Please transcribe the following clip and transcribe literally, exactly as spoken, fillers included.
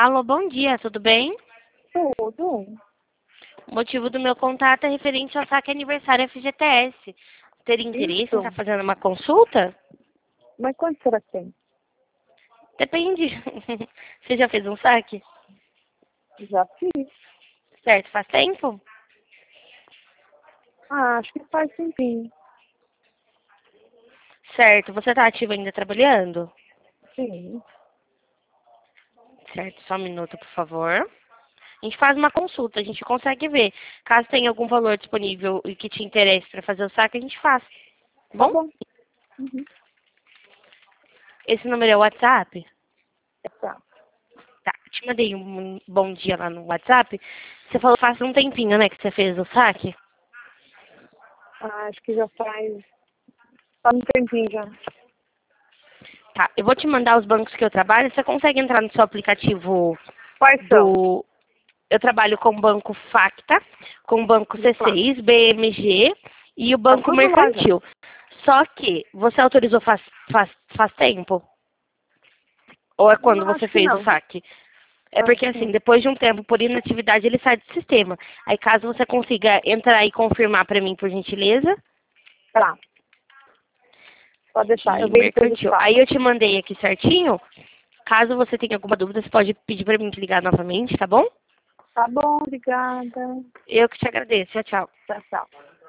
Alô, bom dia, tudo bem? Tudo. O motivo do meu contato é referente ao saque aniversário F G T S. Teria interesse em Isso. estar fazendo uma consulta? Mas quanto será que tem? Depende. Você já fez um saque? Já fiz. Certo, faz tempo? Ah, acho que faz tempinho. Certo, você está ativo ainda trabalhando? Sim. Certo, só um minuto, por favor. A gente faz uma consulta, a gente consegue ver. Caso tenha algum valor disponível e que te interesse para fazer o saque, a gente faz. Tá Bom? bom. Uhum. Esse número é o WhatsApp? Tá. Tá, te mandei um bom dia lá no WhatsApp. Você falou faz um tempinho, né, que você fez o saque? Ah, acho que já faz. Faz um tempinho já. Tá, eu vou te mandar os bancos que eu trabalho. Você consegue entrar no seu aplicativo Quais são? do... Eu trabalho com o Banco Facta, com o Banco Do C Flá. seis, B M G e o Tá Banco tudo lá já. Mercantil. Só que você autorizou faz, faz, faz tempo? Ou é quando Não, você acho que fez o não. saque? É Acho porque, que assim, não. depois de um tempo, por inatividade, ele sai do sistema. Aí, caso você consiga entrar e confirmar para mim, por gentileza, Tá. Pode deixar. e Eu vejo depois do mercantil. Aí falo. eu te mandei aqui certinho. Caso você tenha alguma dúvida, você pode pedir para mim te ligar novamente, tá bom? Tá bom, obrigada. Eu que te agradeço. Tchau, tchau. Tchau, tchau.